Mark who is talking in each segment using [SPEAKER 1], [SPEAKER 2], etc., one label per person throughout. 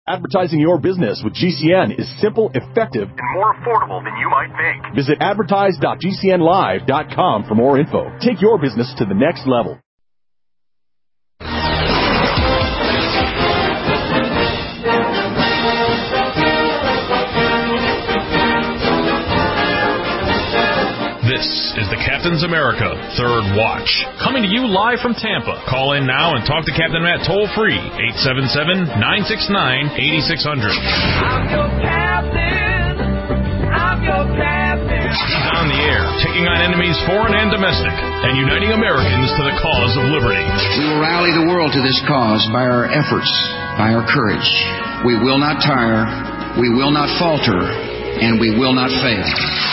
[SPEAKER 1] Advertising your business with GCN is simple, effective, and more affordable than you might think. Visit advertise.gcnlive.com for more info. Take your business to the next level.
[SPEAKER 2] This is the Captain's America Third Watch, coming to you live from Tampa. Call in now and talk to Captain Matt toll-free, 877-969-8600.
[SPEAKER 3] I'm your captain. I'm your captain.
[SPEAKER 2] He's on the air, taking on enemies foreign and domestic, and uniting Americans to the cause of liberty.
[SPEAKER 4] We will rally the world to this cause by our efforts, by our courage. We will not tire, we will not falter, and we will not fail.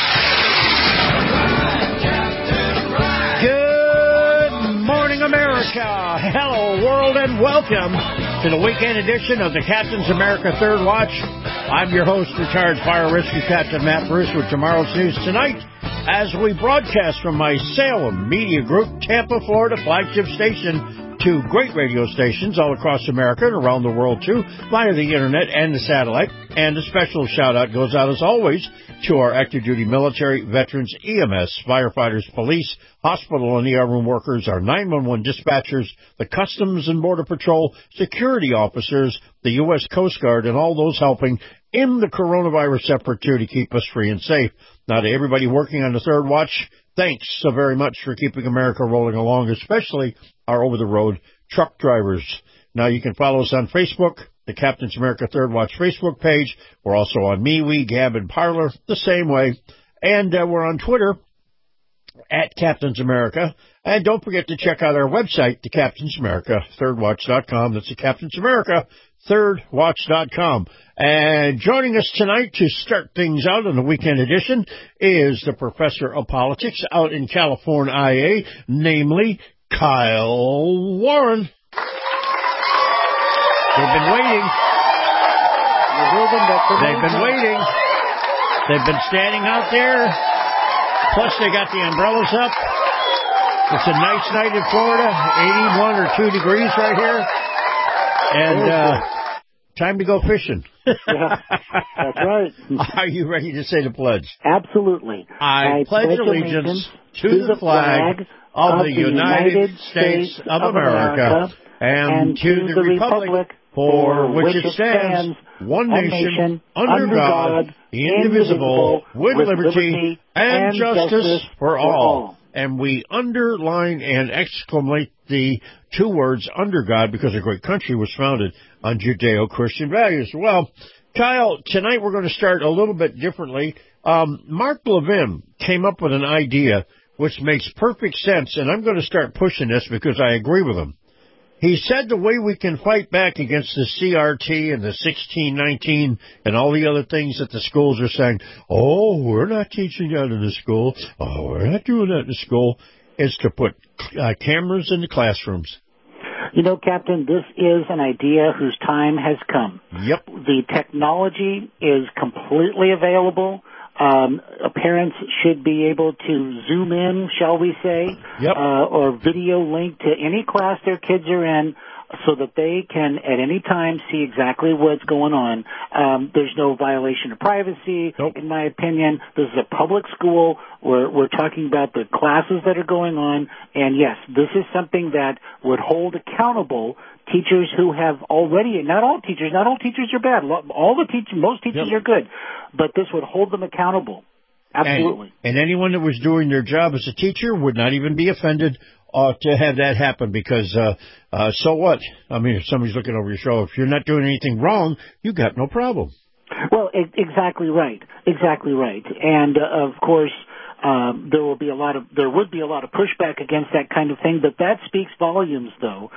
[SPEAKER 5] America. Hello, world, and welcome to the weekend edition of the Captain's America Third Watch. I'm your host, retired fire rescue captain Matt Bruce, with tomorrow's news tonight as we broadcast from my Salem Media Group, Tampa, Florida flagship station, to great radio stations all across America and around the world, too, via the internet and the satellite. And a special shout-out goes out, as always, to our active duty military, veterans, EMS, firefighters, police, hospital and ER room workers, our 911 dispatchers, the Customs and Border Patrol, security officers, the U.S. Coast Guard, and all those helping in the coronavirus effort, too, to keep us free and safe. Now, to everybody working on the Third Watch, thanks so very much for keeping America rolling along, especially our over-the-road truck drivers. Now, you can follow us on Facebook, the Captain's America Third Watch Facebook page. We're also on MeWe, Gab, and Parler, the same way. And we're on Twitter, at Captain's America. And don't forget to check out our website, the Captain's America ThirdWatch.com. That's the Captain's America ThirdWatch.com. And joining us tonight to start things out in the weekend edition is the professor of politics out in California, namely Kyle Warren. They've been waiting. They've been waiting. They've been standing out there. Plus, they got the umbrellas up. It's a nice night in Florida, 81 or 2 degrees right here. And time to go fishing.
[SPEAKER 6] Yeah, that's right.
[SPEAKER 5] Are you ready to say the pledge?
[SPEAKER 6] Absolutely.
[SPEAKER 5] I pledge allegiance to the flag of the United States of America and to the republic for which it stands, one nation, under God, indivisible, with liberty and justice for all. And we underline and exclamate the 2 words, under God, because a great country was founded on Judeo-Christian values. Well, Kyle, tonight we're going to start a little bit differently. Mark Levin came up with an idea which makes perfect sense, and I'm going to start pushing this because I agree with him. He said the way we can fight back against the CRT and the 1619 and all the other things that the schools are saying, oh, we're not teaching that in the school, oh, we're not doing that in the school, is to put cameras in the classrooms.
[SPEAKER 6] You know, Captain, this is an idea whose time has come.
[SPEAKER 5] Yep.
[SPEAKER 6] The technology is completely available. Parents should be able to zoom in, shall we say,
[SPEAKER 5] yep.
[SPEAKER 6] Or video link to any class their kids are in so that they can at any time see exactly what's going on. There's no violation of privacy,
[SPEAKER 5] nope.
[SPEAKER 6] In my opinion. This is a public school. We're talking about the classes that are going on. And, yes, this is something that would hold accountable teachers who have already, not all teachers are bad. Most teachers
[SPEAKER 5] yep.
[SPEAKER 6] are good. But this would hold them accountable. Absolutely.
[SPEAKER 5] And anyone that was doing their job as a teacher would not even be offended to have that happen because, so what? I mean, if somebody's looking over your shoulder, if you're not doing anything wrong, you got no problem.
[SPEAKER 6] Well, exactly right. Exactly right. And, of course, there would be a lot of pushback against that kind of thing, but that speaks volumes, though,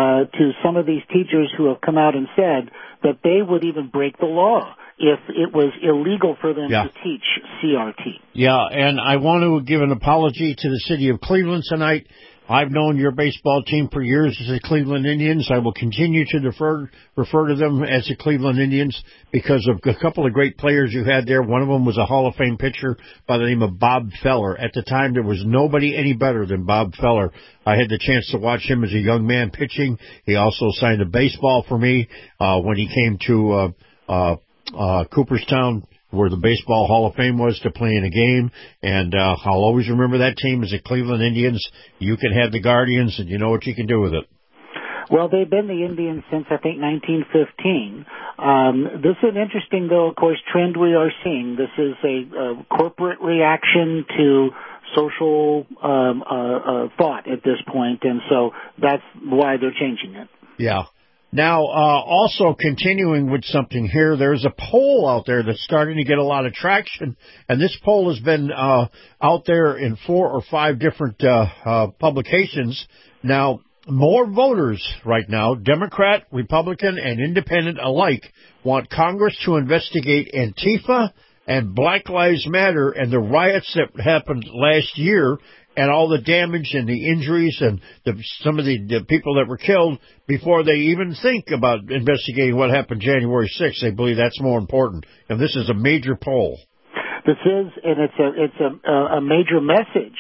[SPEAKER 6] to some of these teachers who have come out and said that they would even break the law if it was illegal for them to teach CRT.
[SPEAKER 5] Yeah, and I want to give an apology to the city of Cleveland tonight. I've known your baseball team for years as the Cleveland Indians. I will continue to refer to them as the Cleveland Indians because of a couple of great players you had there. One of them was a Hall of Fame pitcher by the name of Bob Feller. At the time, there was nobody any better than Bob Feller. I had the chance to watch him as a young man pitching. He also signed a baseball for me when he came to Cooperstown, where the Baseball Hall of Fame was, to play in a game. And I'll always remember that team as the Cleveland Indians. You can have the Guardians, and you know what you can do with it.
[SPEAKER 6] Well, they've been the Indians since, I think, 1915. This is an interesting, though, of course, trend we are seeing. This is a corporate reaction to social thought at this point, and so that's why they're changing it.
[SPEAKER 5] Yeah. Now, also continuing with something here, there's a poll out there that's starting to get a lot of traction, and this poll has been out there in 4 or 5 different publications. Now, more voters right now, Democrat, Republican, and Independent alike, want Congress to investigate Antifa and Black Lives Matter and the riots that happened last year, and all the damage and the injuries and some of the people that were killed before they even think about investigating what happened January 6th. They believe that's more important. And this is a major poll.
[SPEAKER 6] This is, and it's a major message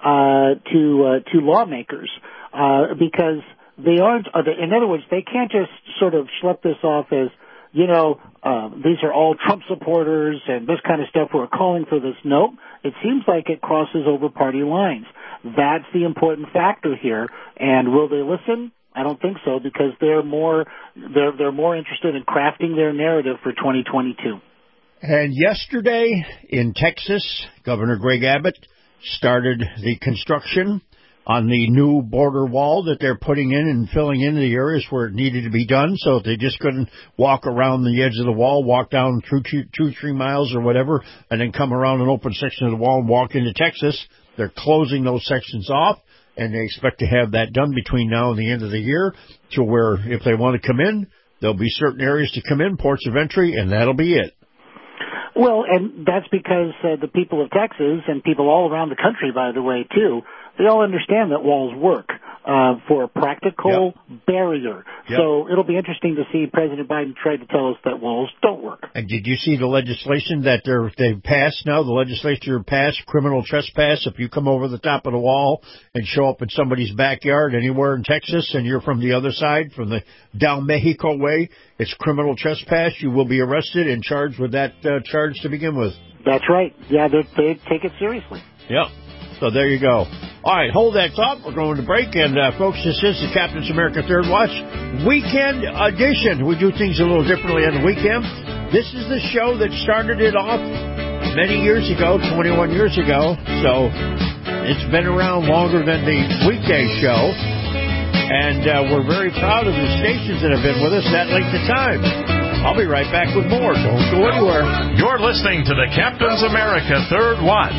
[SPEAKER 6] to lawmakers because they aren't. In other words, they can't just sort of schlep this off as, you know, these are all Trump supporters and this kind of stuff who are calling for this. Nope. It seems like it crosses over party lines. That's the important factor here. And will they listen? I don't think so, because they're more interested in crafting their narrative for 2022.
[SPEAKER 5] And yesterday in Texas, Governor Greg Abbott started the construction on the new border wall that they're putting in and filling in the areas where it needed to be done, so they just couldn't walk around the edge of the wall, walk down through 2-3 miles or whatever, and then come around an open section of the wall and walk into Texas. They're closing those sections off, and they expect to have that done between now and the end of the year, to where if they want to come in, there'll be certain areas to come in, ports of entry, and that'll be it.
[SPEAKER 6] Well, and that's because the people of Texas, and people all around the country, by the way, too, they all understand that walls work for a practical barrier. Yep. So it'll be interesting to see President Biden try to tell us that walls don't work.
[SPEAKER 5] And did you see the legislation that they've passed now? The legislature passed criminal trespass. If you come over the top of the wall and show up in somebody's backyard anywhere in Texas and you're from the other side, from the down Mexico way, it's criminal trespass. You will be arrested and charged with that charge to begin with.
[SPEAKER 6] That's right. Yeah, they take it seriously.
[SPEAKER 5] Yep. So there you go. All right, hold that thought. We're going to break. And, folks, this is the Captain's America Third Watch Weekend Edition. We do things a little differently on the weekend. This is the show that started it off many years ago, 21 years ago. So it's been around longer than the weekday show. And we're very proud of the stations that have been with us that length of time. I'll be right back with more. Don't go anywhere.
[SPEAKER 2] You're listening to the Captain's America Third Watch.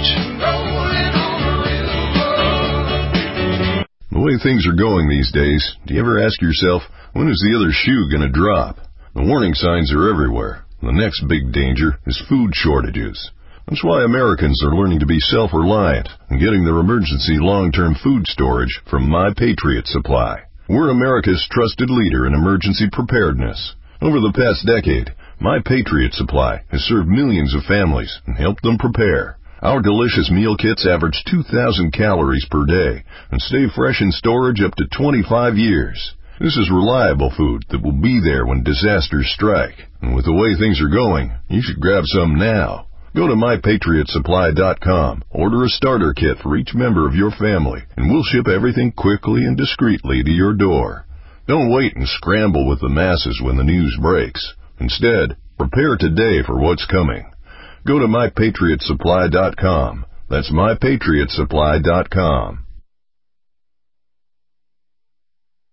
[SPEAKER 7] The way things are going these days, do you ever ask yourself, when is the other shoe going to drop? The warning signs are everywhere. The next big danger is food shortages. That's why Americans are learning to be self-reliant and getting their emergency long-term food storage from My Patriot Supply. We're America's trusted leader in emergency preparedness. Over the past decade, My Patriot Supply has served millions of families and helped them prepare. Our delicious meal kits average 2,000 calories per day and stay fresh in storage up to 25 years. This is reliable food that will be there when disasters strike. And with the way things are going, you should grab some now. Go to MyPatriotSupply.com, order a starter kit for each member of your family, and we'll ship everything quickly and discreetly to your door. Don't wait and scramble with the masses when the news breaks. Instead, prepare today for what's coming. Go to MyPatriotSupply.com. That's MyPatriotSupply.com.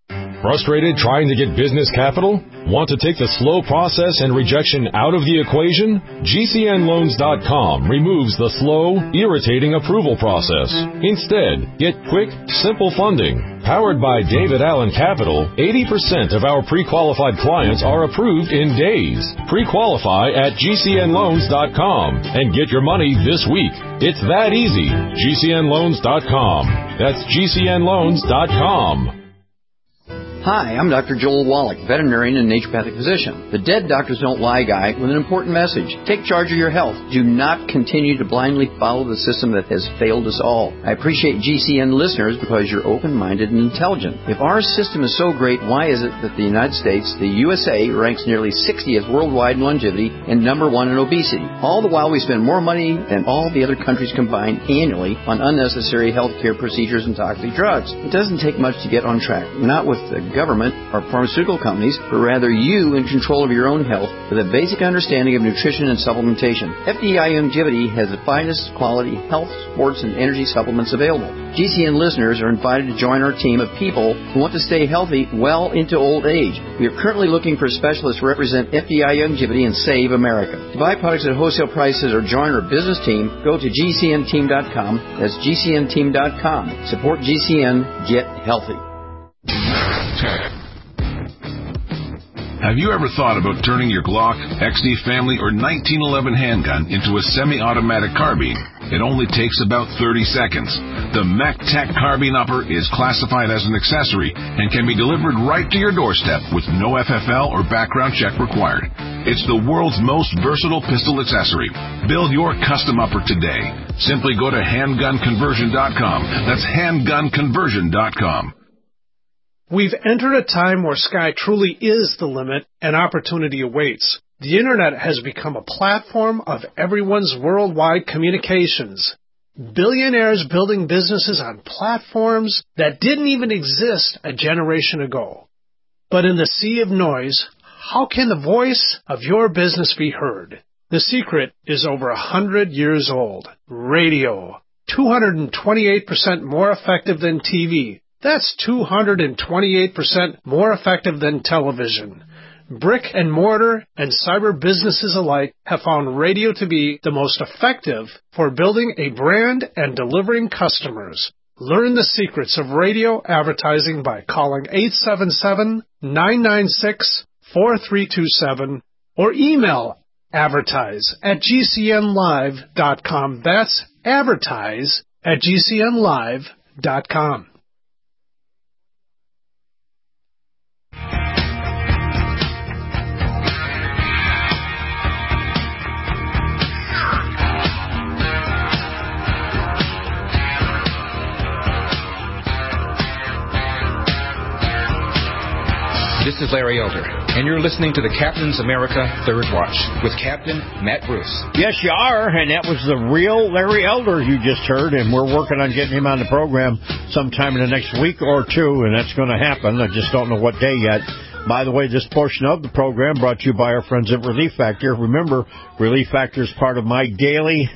[SPEAKER 8] Frustrated trying to get business capital? Want to take the slow process and rejection out of the equation? GCNLoans.com removes the slow, irritating approval process. Instead, get quick, simple funding. Powered by David Allen Capital, 80% of our pre-qualified clients are approved in days. Pre-qualify at GCNLoans.com and get your money this week. It's that easy. GCNLoans.com. That's GCNLoans.com.
[SPEAKER 4] Hi, I'm Dr. Joel Wallach, veterinarian and naturopathic physician. The Dead Doctors Don't Lie guy with an important message. Take charge of your health. Do not continue to blindly follow the system that has failed us all. I appreciate GCN listeners because you're open-minded and intelligent. If our system is so great, why is it that the United States, the USA, ranks nearly 60th worldwide in longevity and number 1 in obesity? All the while we spend more money than all the other countries combined annually on unnecessary healthcare procedures and toxic drugs. It doesn't take much to get on track. Not with the government or pharmaceutical companies, but rather you in control of your own health with a basic understanding of nutrition and supplementation. FDI Longevity has the finest quality health, sports, and energy supplements available. GCN listeners are invited to join our team of people who want to stay healthy well into old age. We are currently looking for specialists to represent FDI Longevity and Save America. To buy products at wholesale prices or join our business team, go to GCNteam.com. That's GCNteam.com. Support GCN. Get healthy.
[SPEAKER 9] Have you ever thought about turning your Glock, XD Family, or 1911 handgun into a semi-automatic carbine? It only takes about 30 seconds. The MacTac Carbine Upper is classified as an accessory and can be delivered right to your doorstep with no FFL or background check required. It's the world's most versatile pistol accessory. Build your custom upper today. Simply go to handgunconversion.com. That's handgunconversion.com.
[SPEAKER 10] We've entered a time where sky truly is the limit and opportunity awaits. The Internet has become a platform of everyone's worldwide communications. Billionaires building businesses on platforms that didn't even exist a generation ago. But in the sea of noise, how can the voice of your business be heard? The secret is over 100 years old. Radio. 228% more effective than TV. That's 228% more effective than television. Brick and mortar and cyber businesses alike have found radio to be the most effective for building a brand and delivering customers. Learn the secrets of radio advertising by calling 877-996-4327 or email advertise@gcnlive.com. That's advertise@gcnlive.com.
[SPEAKER 11] This is Larry Elder, and you're listening to the Captain's America Third Watch with Captain Matt Bruce.
[SPEAKER 5] Yes, you are, and that was the real Larry Elder you just heard, and we're working on getting him on the program sometime in the next week or two, and that's going to happen. I just don't know what day yet. By the way, this portion of the program brought to you by our friends at Relief Factor. Remember, Relief Factor is part of my daily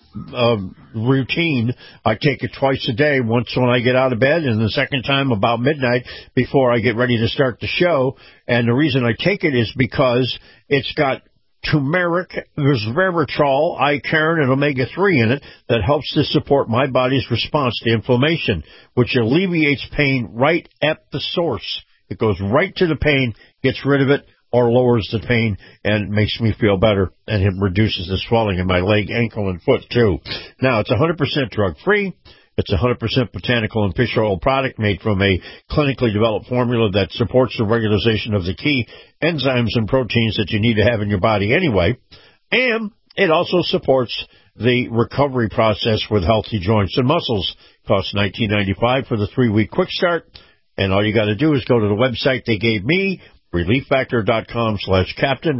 [SPEAKER 5] routine. I take it twice a day, once when I get out of bed and the second time about midnight before I get ready to start the show. And the reason I take it is because it's got turmeric, resveratrol, icaron, and omega-3 in it that helps to support my body's response to inflammation, which alleviates pain right at the source. It goes right to the pain, gets rid of it, or lowers the pain, and makes me feel better, and it reduces the swelling in my leg, ankle, and foot, too. Now, it's 100% drug-free. It's a 100% botanical and fish oil product made from a clinically developed formula that supports the regularization of the key enzymes and proteins that you need to have in your body anyway. And it also supports the recovery process with healthy joints and muscles. Costs $19.95 for the 3-week quick start. And all you got to do is go to the website they gave me, ReliefFactor.com/Captain,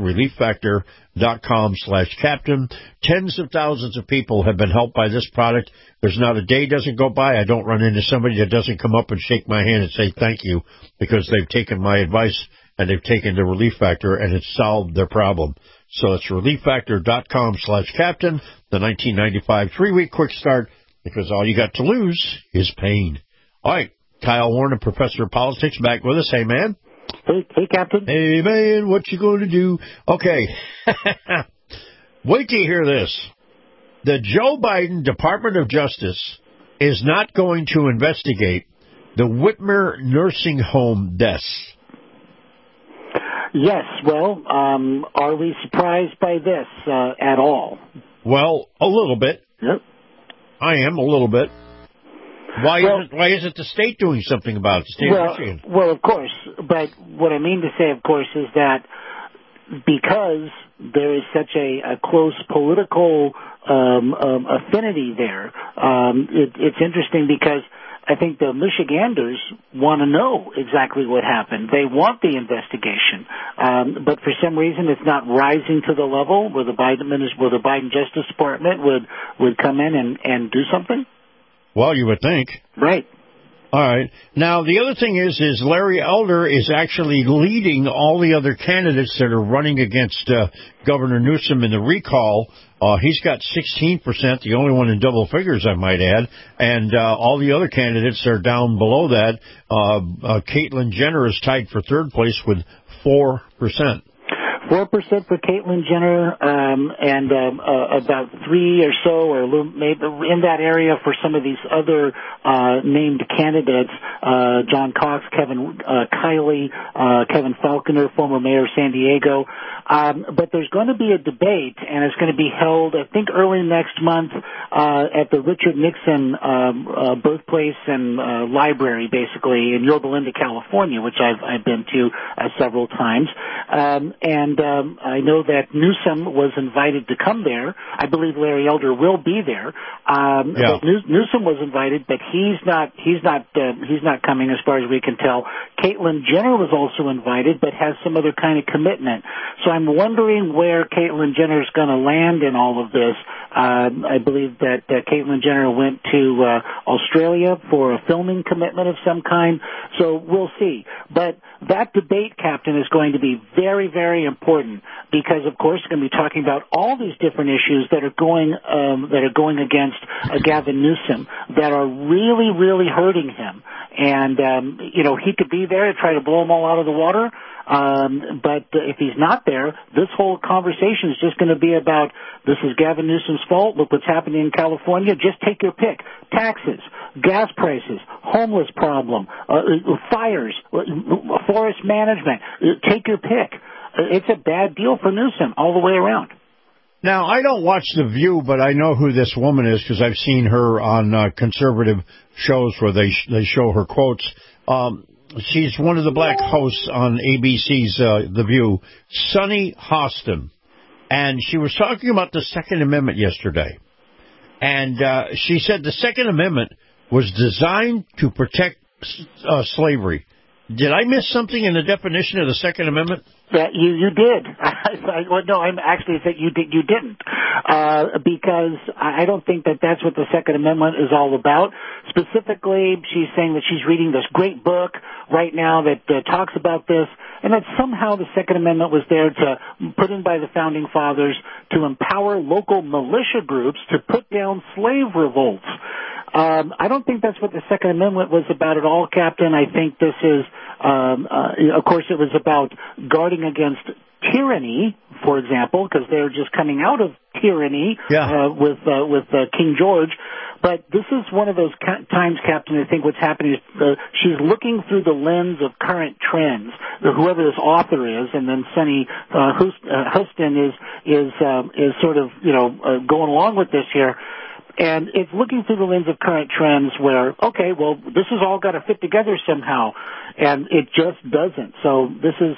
[SPEAKER 5] ReliefFactor.com/Captain. Tens of thousands of people have been helped by this product. There's not a day doesn't go by I don't run into somebody that doesn't come up and shake my hand and say thank you, because they've taken my advice and they've taken the Relief Factor and it's solved their problem. So it's ReliefFactor.com/Captain, the $19.95 3-week quick start, because all you got to lose is pain. All right. Kyle Warner, professor of politics, back with us. Hey, man.
[SPEAKER 6] Hey, Captain.
[SPEAKER 5] Hey, man, what you going to do? Okay. Wait till you hear this. The Joe Biden Department of Justice is not going to investigate the Whitmer nursing home deaths.
[SPEAKER 6] Yes, well, are we surprised by this at all?
[SPEAKER 5] Well, a little bit.
[SPEAKER 6] Yep.
[SPEAKER 5] I am, a little bit. Why isn't the state doing something about it, the state of Michigan?
[SPEAKER 6] Well, of course. But what I mean to say, of course, is that because there is such a close political affinity there, it's interesting because I think the Michiganders want to know exactly what happened. They want the investigation, but for some reason it's not rising to the level where the Biden Justice Department would come in and do something.
[SPEAKER 5] Well, you would think.
[SPEAKER 6] Right.
[SPEAKER 5] All right. Now, the other thing is Larry Elder is actually leading all the other candidates that are running against Governor Newsom in the recall. He's got 16%, the only one in double figures, I might add, and all the other candidates are down below that. Caitlyn Jenner is tied for third place with 4%.
[SPEAKER 6] 4% for Caitlyn Jenner, and about 3 or so, or maybe in that area for some of these other named candidates: John Cox, Kevin Kiley, Kevin Falconer, former mayor of San Diego. But there's going to be a debate, and it's going to be held, I think, early next month at the Richard Nixon birthplace and library, basically in Yorba Linda, California, which I've been to several times, and I know that Newsom was invited to come there. I believe Larry Elder will be there. But Newsom was invited, but he's not coming as far as we can tell. Caitlyn Jenner was also invited, but has some other kind of commitment. So I'm wondering where Caitlyn Jenner is going to land in all of this. I believe that Caitlyn Jenner went to Australia for a filming commitment of some kind. So we'll see. But that debate, Captain, is going to be very, very important because, of course, we're going to be talking about all these different issues that are going against Gavin Newsom that are really, really hurting him. And he could be there to try to blow them all out of the water. But if he's not there, this whole conversation is just going to be about this is Gavin Newsom's fault. Look what's happening in California. Just take your pick. Taxes, gas prices, homeless problem, fires, forest management. Take your pick. It's a bad deal for Newsom all the way around.
[SPEAKER 5] Now, I don't watch The View, but I know who this woman is because I've seen her on conservative shows where they show her quotes. She's one of the black hosts on ABC's The View, Sunny Hostin. And she was talking about the Second Amendment yesterday. And she said the Second Amendment was designed to protect slavery. Did I miss something in the definition of the Second Amendment?
[SPEAKER 6] Yeah, you did. I'm actually saying you didn't, because I don't think that's what the Second Amendment is all about. Specifically, she's saying that she's reading this great book right now that talks about this, and that somehow the Second Amendment was there to put in by the Founding Fathers to empower local militia groups to put down slave revolts. I don't think that's what the Second Amendment was about at all, Captain. I think this is, of course, it was about guarding against tyranny, for example, because they're just coming out of tyranny with King George. But this is one of those times, Captain, I think what's happening is she's looking through the lens of current trends, whoever this author is, and then Sunny Hostin is sort of, going along with this here. And it's looking through the lens of current trends where, okay, well, this has all got to fit together somehow, and it just doesn't. So this is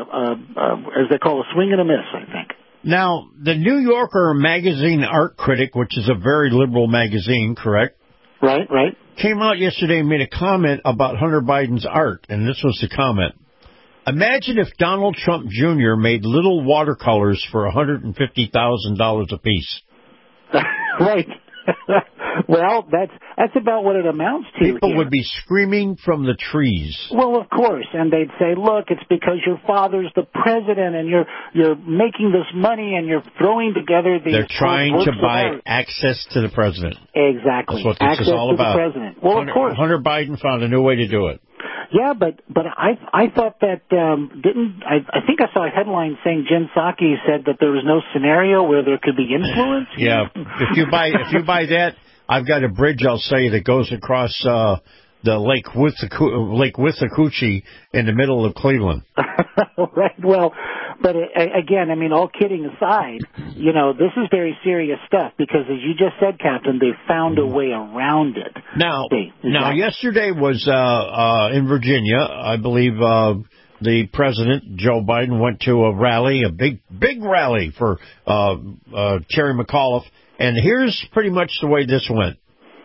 [SPEAKER 6] as they call a swing and a miss, I think.
[SPEAKER 5] Now, the New Yorker magazine art critic, which is a very liberal magazine, correct?
[SPEAKER 6] Right.
[SPEAKER 5] Came out yesterday and made a comment about Hunter Biden's art, and this was the comment. Imagine if Donald Trump Jr. made little watercolors for $150,000 apiece.
[SPEAKER 6] Right. Well, that's about what it amounts to.
[SPEAKER 5] People would be screaming from the trees.
[SPEAKER 6] Well, of course, and they'd say, "Look, it's because your father's the president, and you're making this money, and you're throwing together these."
[SPEAKER 5] They're trying to buy access to the president.
[SPEAKER 6] Exactly.
[SPEAKER 5] That's what this
[SPEAKER 6] access
[SPEAKER 5] is all about.
[SPEAKER 6] To the president. Well, of course.
[SPEAKER 5] Hunter Biden found a new way to do it.
[SPEAKER 6] Yeah, but I thought that I think I saw a headline saying Jen Psaki said that there was no scenario where there could be influence.
[SPEAKER 5] Yeah, if you buy that, I've got a bridge I'll say that goes across the Lake Withlacoochee in the middle of Cleveland.
[SPEAKER 6] Right. Well, but again, I mean, all kidding aside, this is very serious stuff because, as you just said, Captain, they found a way around it.
[SPEAKER 5] Now, yesterday was in Virginia. I believe the president, Joe Biden, went to a rally, a big rally for Terry McAuliffe. And here's pretty much the way this went.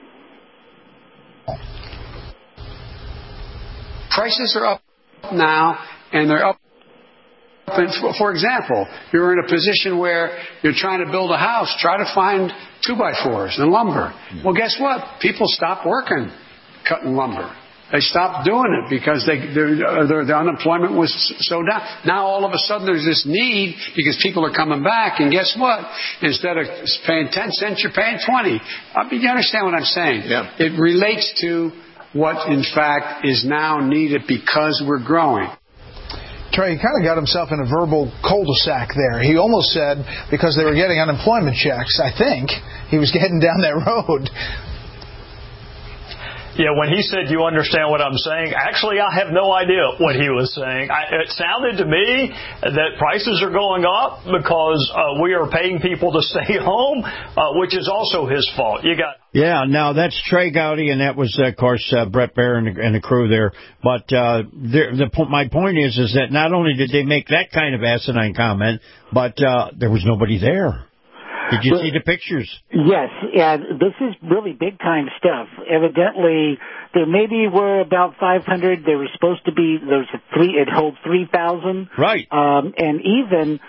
[SPEAKER 12] Prices are up now, and they're up. For example, you're in a position where you're trying to build a house, try to find 2x4s and lumber. Well, guess what? People stopped working cutting lumber. They stopped doing it because the unemployment was so down. Now all of a sudden there's this need because people are coming back, and guess what? Instead of paying 10 cents, you're paying 20. You understand what I'm saying?
[SPEAKER 4] Yeah.
[SPEAKER 12] It relates to what, in fact, is now needed because we're growing.
[SPEAKER 13] Trey, he kind of got himself in a verbal cul-de-sac there. He almost said because they were getting unemployment checks, I think, he was getting down that road.
[SPEAKER 14] Yeah, when he said, "You understand what I'm saying?" Actually, I have no idea what he was saying. It sounded to me that prices are going up because we are paying people to stay home, which is also his fault.
[SPEAKER 5] Yeah, now that's Trey Gowdy, and that was, of course, Brett Baer and the crew there. But my point is that not only did they make that kind of asinine comment, but there was nobody there. Did you see the pictures?
[SPEAKER 6] Yes, and this is really big-time stuff. Evidently, there maybe were about 500. There was supposed to be, it holds 3,000.
[SPEAKER 5] Right.
[SPEAKER 6] And even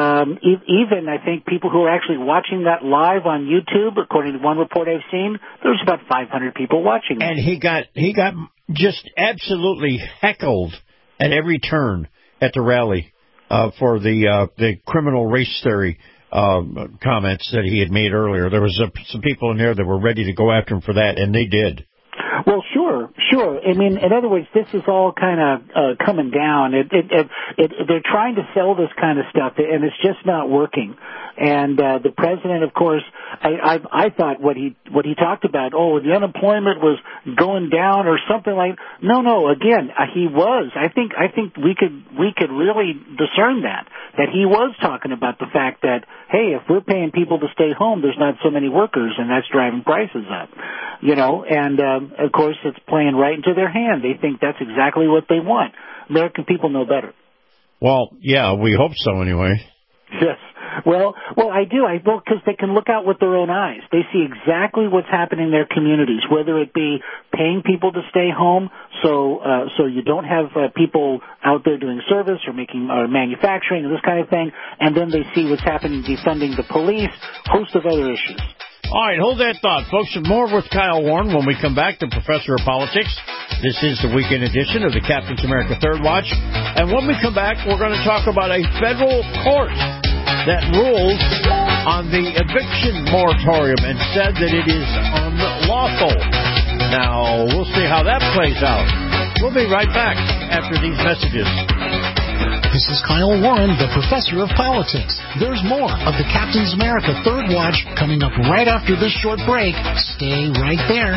[SPEAKER 6] I think people who are actually watching that live on YouTube, according to one report I've seen, there was about 500 people watching.
[SPEAKER 5] And he got just absolutely heckled at every turn at the rally for the criminal race theory comments that he had made earlier. There was some people in there that were ready to go after him for that, and they did.
[SPEAKER 6] Well, sure. I mean, in other words, this is all kind of coming down. They're trying to sell this kind of stuff, and it's just not working. And the president, of course, I thought what he talked about, the unemployment was going down or something like. No. Again, he was. I think we could really discern that he was talking about the fact that, hey, if we're paying people to stay home, there's not so many workers, and that's driving prices up. And of course, it's playing right into their hand. They think that's exactly what they want. American people know better.
[SPEAKER 5] Well, yeah, we hope so anyway.
[SPEAKER 6] Yes. Well, I do. Because they can look out with their own eyes. They see exactly what's happening in their communities, whether it be paying people to stay home, so you don't have people out there doing service or manufacturing and this kind of thing, and then they see what's happening defunding the police, host of other issues.
[SPEAKER 5] All right, hold that thought, folks. More with Kyle Warren when we come back, the Professor of Politics. This is the weekend edition of the Captain's America Third Watch. And when we come back, we're going to talk about a federal court that ruled on the eviction moratorium and said that it is unlawful. Now, we'll see how that plays out. We'll be right back after these messages.
[SPEAKER 15] This is Kyle Warren, the Professor of Politics. There's more of the Captain's America Third Watch coming up right after this short break. Stay right there.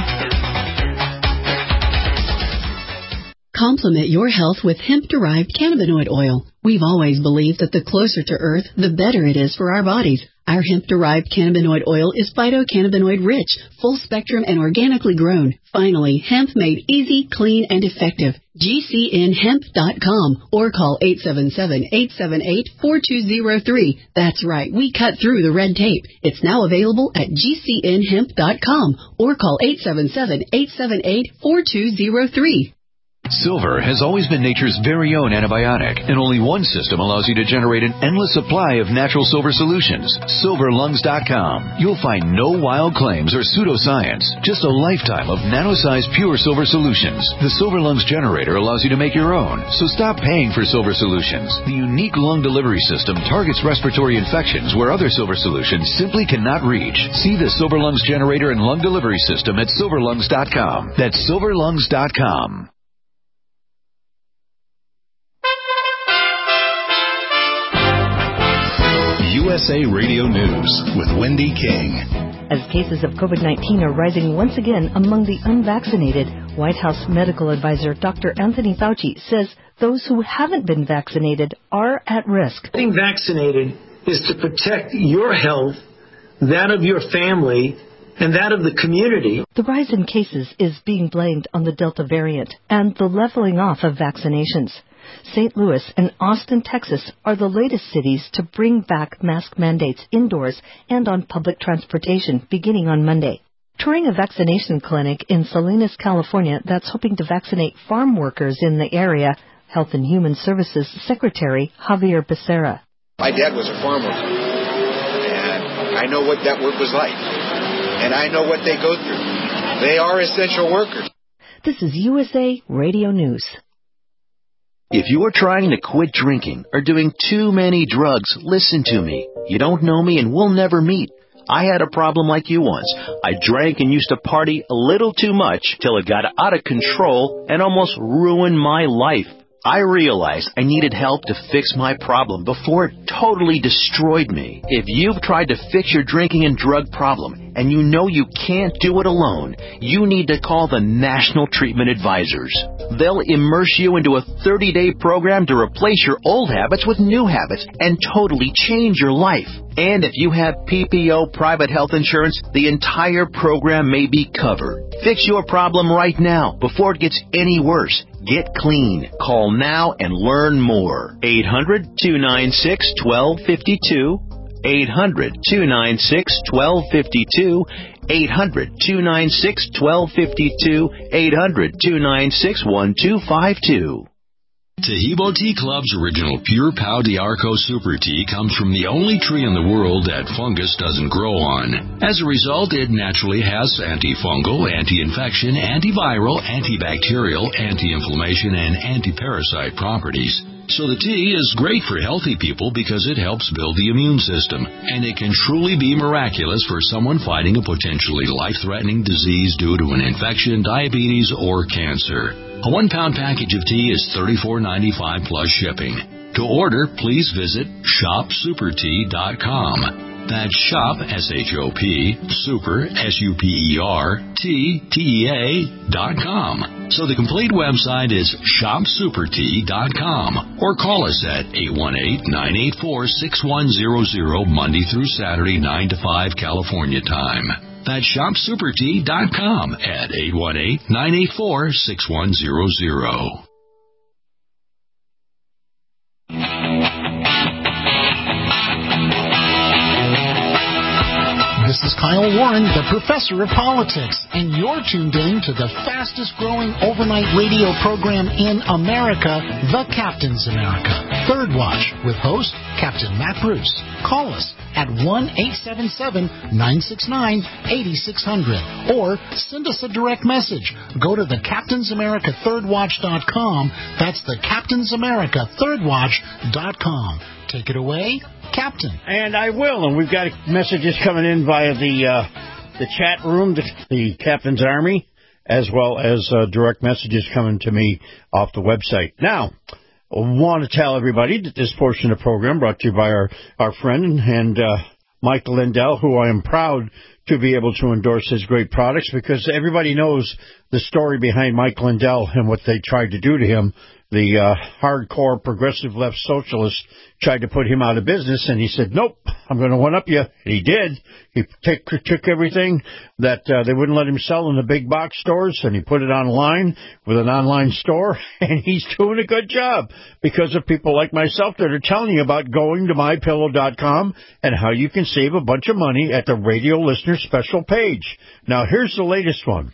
[SPEAKER 16] Complement your health with hemp-derived cannabinoid oil. We've always believed that the closer to Earth, the better it is for our bodies. Our hemp-derived cannabinoid oil is phytocannabinoid-rich, full-spectrum, and organically grown. Finally, hemp made easy, clean, and effective. GCNhemp.com or call 877-878-4203. That's right, we cut through the red tape. It's now available at GCNhemp.com or call 877-878-4203.
[SPEAKER 17] Silver has always been nature's very own antibiotic, and only one system allows you to generate an endless supply of natural silver solutions. SilverLungs.com. You'll find no wild claims or pseudoscience, just a lifetime of nano-sized pure silver solutions. The Silver Lungs generator allows you to make your own, so stop paying for silver solutions. The unique lung delivery system targets respiratory infections where other silver solutions simply cannot reach. See the Silver Lungs generator and lung delivery system at SilverLungs.com. That's SilverLungs.com.
[SPEAKER 1] USA Radio News with Wendy King.
[SPEAKER 18] As cases of COVID-19 are rising once again among the unvaccinated, White House medical advisor Dr. Anthony Fauci says those who haven't been vaccinated are at risk.
[SPEAKER 19] Getting vaccinated is to protect your health, that of your family, and that of the community.
[SPEAKER 18] The rise in cases is being blamed on the Delta variant and the leveling off of vaccinations. St. Louis and Austin, Texas are the latest cities to bring back mask mandates indoors and on public transportation beginning on Monday. Touring a vaccination clinic in Salinas, California that's hoping to vaccinate farm workers in the area, Health and Human Services Secretary Javier Becerra.
[SPEAKER 20] My dad was a farm worker, and I know what that work was like, and I know what they go through. They are essential workers.
[SPEAKER 18] This is USA Radio News.
[SPEAKER 21] If you are trying to quit drinking or doing too many drugs, listen to me. You don't know me and we'll never meet. I had a problem like you once. I drank and used to party a little too much till it got out of control and almost ruined my life. I realized I needed help to fix my problem before it totally destroyed me. If you've tried to fix your drinking and drug problem and you know you can't do it alone, you need to call the National Treatment Advisors. They'll immerse you into a 30-day program to replace your old habits with new habits and totally change your life. And if you have PPO private health insurance, the entire program may be covered. Fix your problem right now before it gets any worse. Get clean. Call now and learn more. 800-296-1252. 800-296-1252. 800-296-1252. 800-296-1252.
[SPEAKER 22] Tahibo Tea Club's original Pure Pau d'Arco Super Tea comes from the only tree in the world that fungus doesn't grow on. As a result, it naturally has antifungal, anti-infection, antiviral, antibacterial, anti-inflammation, and anti-parasite properties. So the tea is great for healthy people because it helps build the immune system, and it can truly be miraculous for someone fighting a potentially life-threatening disease due to an infection, diabetes, or cancer. A 1-pound package of tea is $34.95 plus shipping. To order, please visit shopsupertea.com. That's shop, S-H-O-P, super, S-U-P-E-R, T-T-E-A.com. So the complete website is shopsupertea.com, or call us at 818-984-6100 Monday through Saturday, 9 to 5 California time. That's shopsupertea.com at 818-984-6100.
[SPEAKER 15] This is Kyle Warren, the Professor of Politics, and you're tuned in to the fastest-growing overnight radio program in America, The Captain's America, Third Watch, with host Captain Matt Bruce. Call us at 1-877-969-8600, or send us a direct message. Go to thecaptainsamericathirdwatch.com. That's thecaptainsamericathirdwatch.com. Take it away, Captain.
[SPEAKER 5] And I will, and we've got messages coming in via the chat room, the Captain's Army, as well as direct messages coming to me off the website. Now, I want to tell everybody that this portion of the program brought to you by our friend and Michael Lindell, who I am proud to be able to endorse his great products, because everybody knows the story behind Mike Lindell and what they tried to do to him. The hardcore progressive left socialist tried to put him out of business, and he said, nope, I'm going to one-up you. And he did. He took everything that they wouldn't let him sell in the big box stores, and he put it online with an online store, and he's doing a good job because of people like myself that are telling you about going to MyPillow.com and how you can save a bunch of money at the radio listener special page. Now, here's the latest one.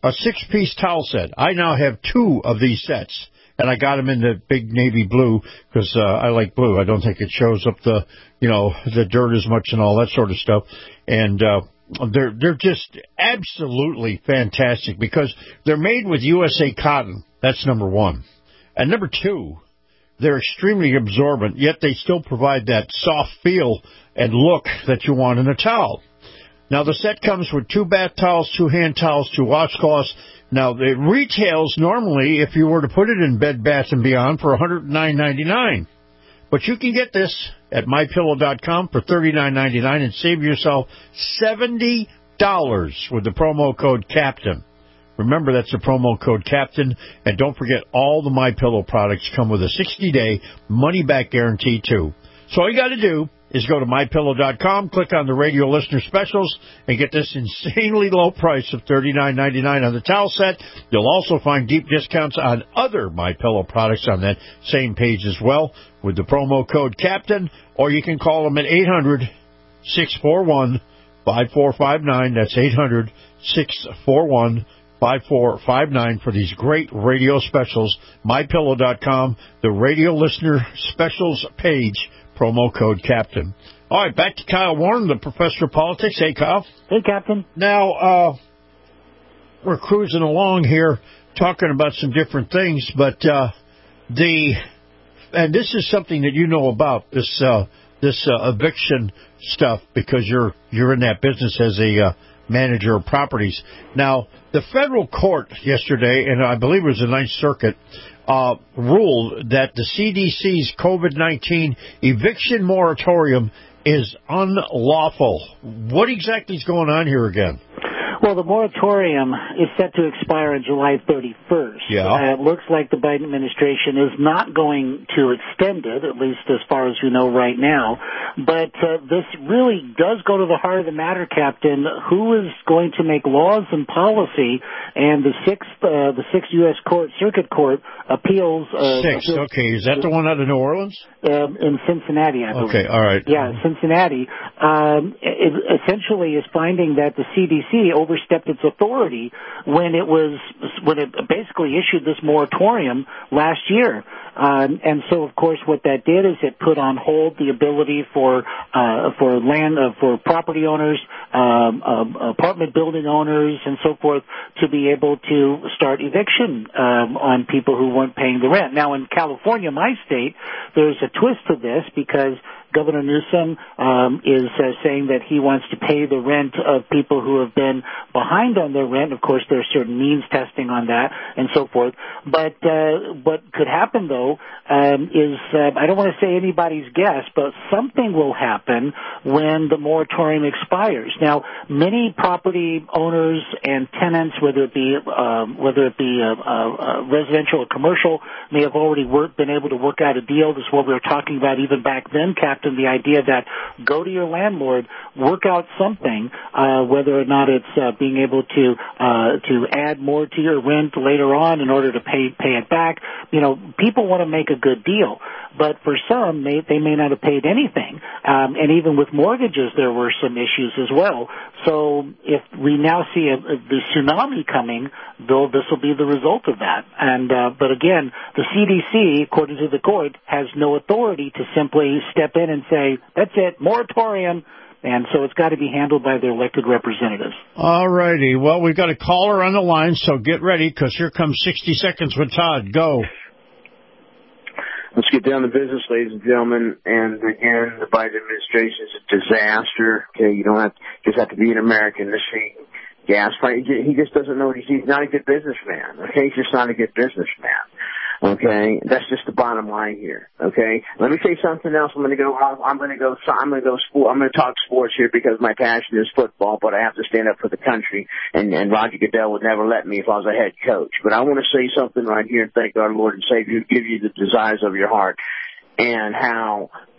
[SPEAKER 5] a 6-piece towel set. I now have 2 of these sets, and I got them in the big navy blue because I like blue. I don't think it shows up the dirt as much and all that sort of stuff. And they're just absolutely fantastic because they're made with USA cotton. That's number one. And number 2, they're extremely absorbent, yet they still provide that soft feel and look that you want in a towel. Now, the set comes with 2 bath towels, 2 hand towels, 2 washcloths. Now, it retails normally, if you were to put it in Bed Bath & Beyond, for $109.99. But you can get this at MyPillow.com for $39.99 and save yourself $70 with the promo code CAPTAIN. Remember, that's the promo code CAPTAIN. And don't forget, all the MyPillow products come with a 60-day money-back guarantee, too. So all you got to do is go to MyPillow.com, click on the radio listener specials, and get this insanely low price of $39.99 on the towel set. You'll also find deep discounts on other MyPillow products on that same page as well with the promo code CAPTAIN, or you can call them at 800-641-5459. That's 800-641-5459 for these great radio specials. MyPillow.com, the radio listener specials page, promo code CAPTAIN. All right, back to Kyle Warren, the professor of politics. Hey, Kyle.
[SPEAKER 6] Hey, Captain.
[SPEAKER 5] Now, we're cruising along here talking about some different things, but and this is something that you know about, this eviction stuff, because you're in that business as a manager of properties. Now, the federal court yesterday, and I believe it was the Ninth Circuit, ruled that the CDC's COVID-19 eviction moratorium is unlawful. What exactly is going on here again?
[SPEAKER 6] Well, the moratorium is set to expire on July 31st.
[SPEAKER 5] Yeah.
[SPEAKER 6] It looks like the Biden administration is not going to extend it, at least as far as we know right now. But this really does go to the heart of the matter, Captain. Who is going to make laws and policy? And the Sixth U.S. Circuit Court appeals.
[SPEAKER 5] Sixth, okay. Is that the one out of New Orleans?
[SPEAKER 6] In Cincinnati, I believe.
[SPEAKER 5] Okay, all right.
[SPEAKER 6] Yeah, Cincinnati. It essentially is finding that the CDC overstepped its authority when it basically issued this moratorium last year. And so, of course, what that did is it put on hold the ability for property owners, apartment building owners, and so forth to be able to start eviction on people who weren't paying the rent. Now, in California, my state, there's a twist to this because Governor Newsom is saying that he wants to pay the rent of people who have been behind on their rent. Of course, there's certain means testing on that and so forth. But what could happen, though, is I don't want to say anybody's guess, but something will happen when the moratorium expires. Now, many property owners and tenants, whether it be residential or commercial, may have already been able to work out a deal. This is what we were talking about even back then, Captain. The idea that go to your landlord, work out something, whether or not it's being able to add more to your rent later on in order to pay it back. You know, people want to make a good deal, but for some, they may not have paid anything. And even with mortgages, there were some issues as well. So if we now see the tsunami coming, though, this will be the result of that. And but again, the CDC, according to the court, has no authority to simply step in and say, that's it, moratorium. And so it's got to be handled by their elected representatives. All righty. Well, we've got a caller on the line, so get ready, because here comes 60 Seconds with Todd. Go.
[SPEAKER 2] Let's get down to business, ladies and gentlemen. And again, the Biden administration is a disaster. Okay, you don't have to be an American to see gas price. He just doesn't know. He's not a good businessman. Okay, he's just not a good businessman. Okay, that's just the bottom line here. Okay, let me say something else. I'm going to talk sports here because my passion is football, but I have to stand up for the country. And Roger Goodell would never let me if I was a head coach. But I want to say something right here and thank our Lord and Savior who give you the desires of your heart. And how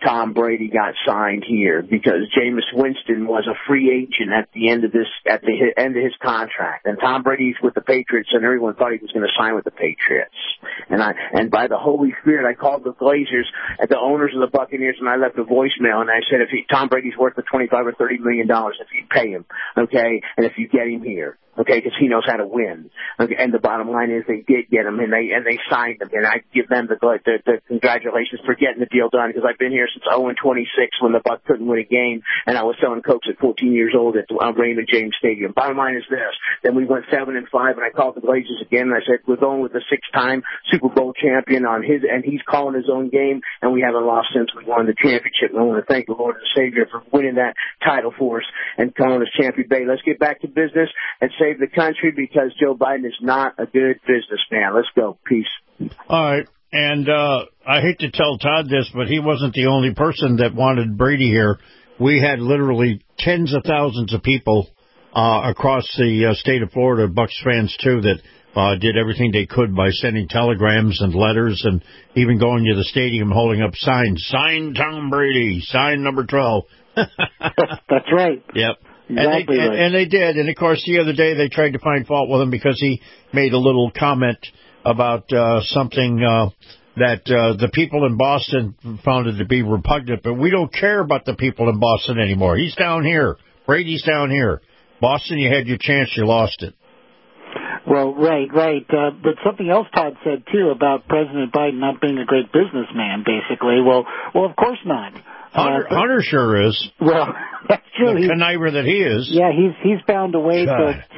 [SPEAKER 2] Tom Brady got signed here, because Jameis Winston was a free agent at the end of his contract, and Tom Brady's with the Patriots, and everyone thought he was going to sign with the Patriots. And by the Holy Spirit, I called the Glazers, at the owners of the Buccaneers, and I left a voicemail, and I said, Tom Brady's worth the $25 or $30 million if you pay him, okay, and if you get him here. Okay, because he knows how to win. Okay, and the bottom line is they did get him, and they signed him, and I give them the congratulations for getting the deal done, because I've been here since 0-26 when the Bucs couldn't win a game, and I was selling Cokes at 14 years old at Raymond James Stadium. Bottom line is this: then we went 7-5, and I called the Glazers again, and I said, we're going with the 6-time Super Bowl champion and he's calling his own game, and we haven't lost since we won the championship. And I want to thank the Lord and Savior for winning that title for us and calling us Champion Bay. Let's get back to business and save the country, because Joe Biden is not a good businessman. Let's go. Peace.
[SPEAKER 5] All right. And I hate to tell Todd this, but he wasn't the only person that wanted Brady here. We had literally tens of thousands of people across the state of Florida, Bucs fans too, that did everything they could by sending telegrams and letters and even going to the stadium holding up signs. Sign Tom Brady. Sign number 12.
[SPEAKER 6] That's right.
[SPEAKER 5] Yep.
[SPEAKER 6] Exactly right.
[SPEAKER 5] And they did. And, of course, the other day they tried to find fault with him because he made a little comment about something that the people in Boston found it to be repugnant. But we don't care about the people in Boston anymore. He's down here. Brady's down here. Boston, you had your chance. You lost it.
[SPEAKER 6] Well, right. But something else Todd said, too, about President Biden not being a great businessman, basically. Well, of course not.
[SPEAKER 5] Hunter sure is.
[SPEAKER 6] Well, that's true.
[SPEAKER 5] The conniver that he is.
[SPEAKER 6] Yeah, he's found a way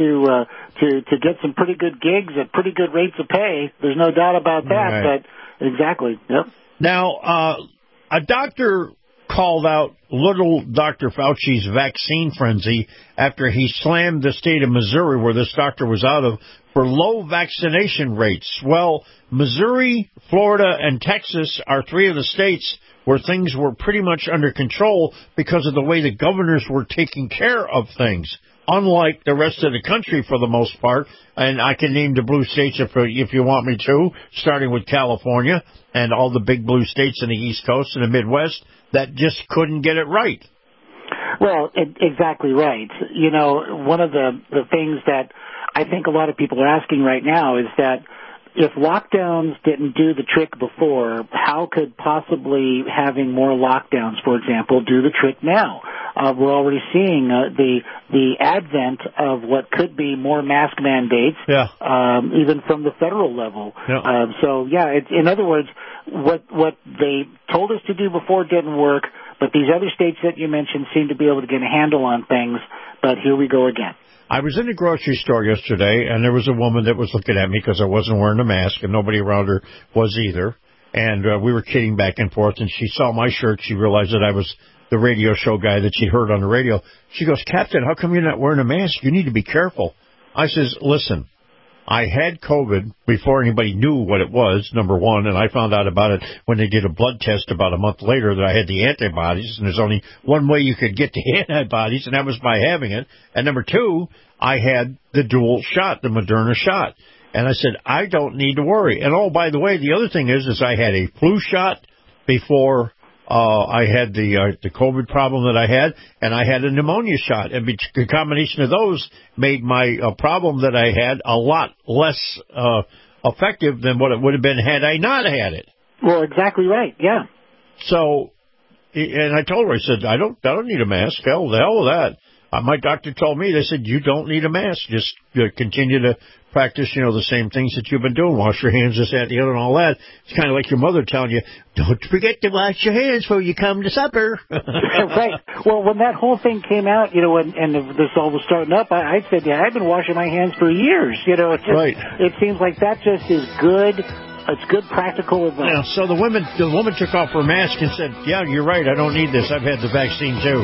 [SPEAKER 6] to get some pretty good gigs at pretty good rates of pay. There's no doubt about that.
[SPEAKER 5] Right.
[SPEAKER 6] But exactly. Yep.
[SPEAKER 5] Now, a doctor called out little Dr. Fauci's vaccine frenzy after he slammed the state of Missouri, where this doctor was out of, for low vaccination rates. Well, Missouri, Florida, and Texas are three of the states where things were pretty much under control because of the way the governors were taking care of things, unlike the rest of the country for the most part. And I can name the blue states if you want me to, starting with California and all the big blue states in the East Coast and the Midwest that just couldn't get it right.
[SPEAKER 6] Well, exactly right. You know, one of the things that I think a lot of people are asking right now is that if lockdowns didn't do the trick before, how could possibly having more lockdowns, for example, do the trick now? We're already seeing the advent of what could be more mask mandates, even from the federal level.
[SPEAKER 5] Yeah.
[SPEAKER 6] In other words, what they told us to do before didn't work, but these other states that you mentioned seem to be able to get a handle on things. But here we go again.
[SPEAKER 5] I was in the grocery store yesterday, and there was a woman that was looking at me because I wasn't wearing a mask, and nobody around her was either. And we were kidding back and forth, and she saw my shirt. She realized that I was the radio show guy that she'd heard on the radio. She goes, "Captain, how come you're not wearing a mask? You need to be careful." I says, "Listen, I had COVID before anybody knew what it was, number one, and I found out about it when they did a blood test about a month later that I had the antibodies, and there's only one way you could get the antibodies, and that was by having it. And number two, I had the dual shot, the Moderna shot. And I said, I don't need to worry. And, oh, by the way, the other thing is I had a flu shot before I had the COVID problem that I had, and I had a pneumonia shot. And the combination of those made my problem that I had a lot less effective than what it would have been had I not had it."
[SPEAKER 6] Well, exactly right. Yeah.
[SPEAKER 5] So, and I told her, I said, I don't need a mask. The hell with that. My doctor told me, they said, you don't need a mask. Just continue to practice, the same things that you've been doing. Wash your hands, this, that, the other, and all that. It's kind of like your mother telling you, don't forget to wash your hands before you come to supper.
[SPEAKER 6] Right. Well, when that whole thing came out, and this all was starting up, I said, I've been washing my hands for years.
[SPEAKER 5] Right.
[SPEAKER 6] It seems like that just is good. It's good practical advice.
[SPEAKER 5] Yeah, so the woman took off her mask and said, "Yeah, you're right. I don't need this. I've had the vaccine too."